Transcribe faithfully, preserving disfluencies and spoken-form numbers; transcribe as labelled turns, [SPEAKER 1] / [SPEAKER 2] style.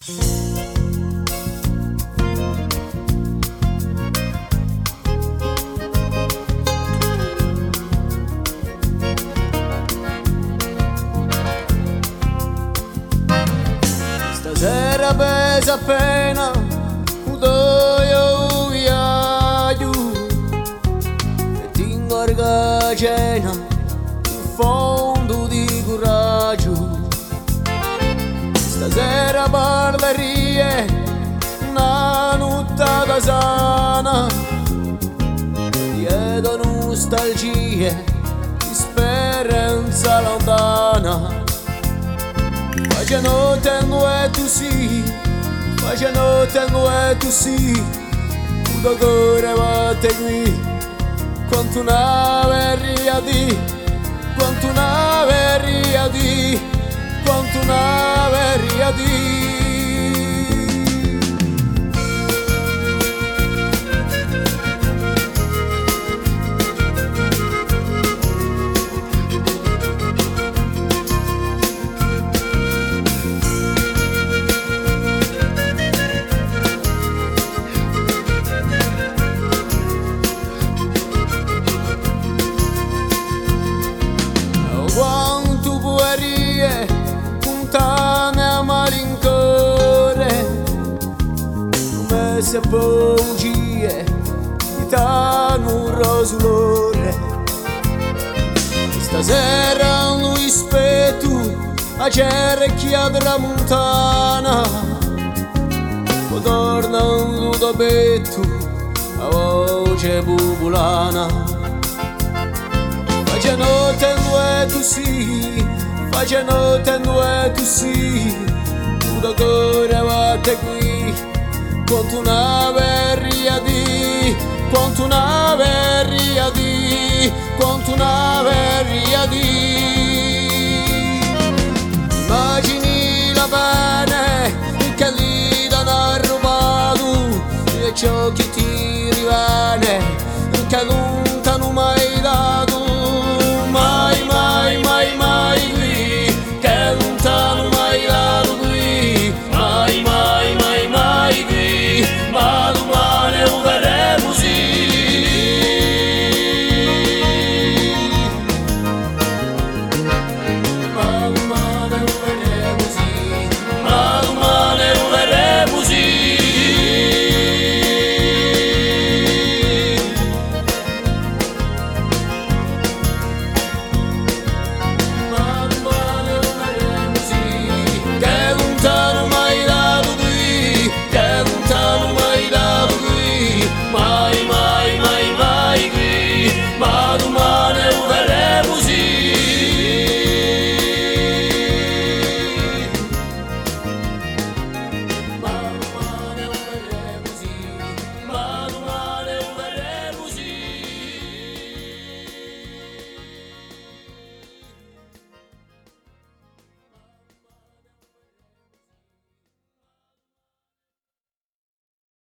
[SPEAKER 1] Stasera pesa appena un doio viaggio e ti ingorga cena in fondo di coraggio. Stasera parlerie una nottata sana, dietro nostalgie di speranza lontana. Facciano tengo e tu sì, facciano tengo e tu sì, un cuore batte qui, quanto una verria di, quanto una verria di, quanto una verria di. Quanto buerie, puntane a malincore, come se bugie, di tanto rosulore. Stasera un rispetto a cerchia della montana, poi torna un ludobetto a voce popolana. Facciano tengo e tu sì, facciano tengo e tu sì, un cuore batte qui, quanto una verria di, quanto una verria di, quanto una verria di.